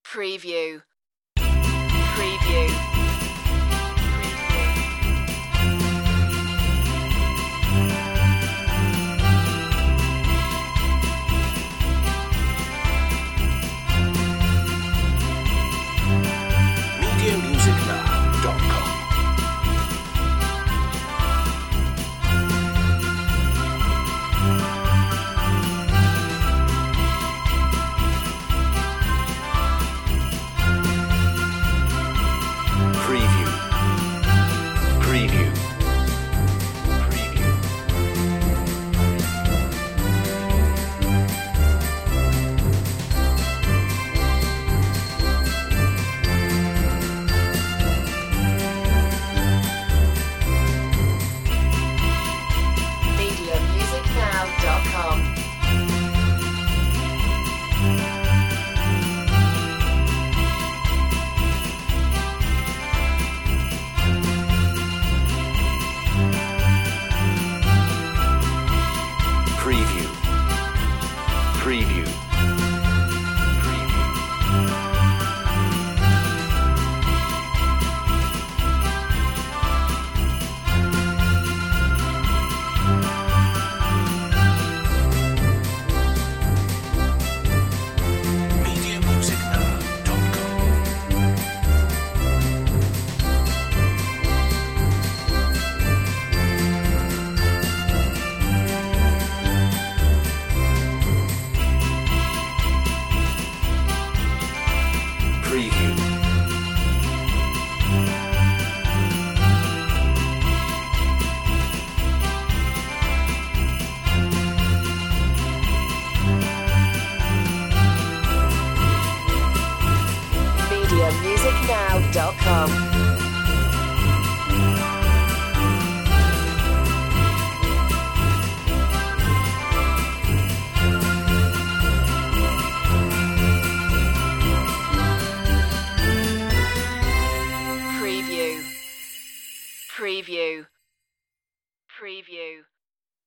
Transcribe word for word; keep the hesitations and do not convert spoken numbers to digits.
Preview. Preview. media music now dot com. Preview. Preview. Preview. media music now dot com. Preview. Preview. Preview. media music now dot com. Preview. media music now dot com. Preview. Preview. Preview.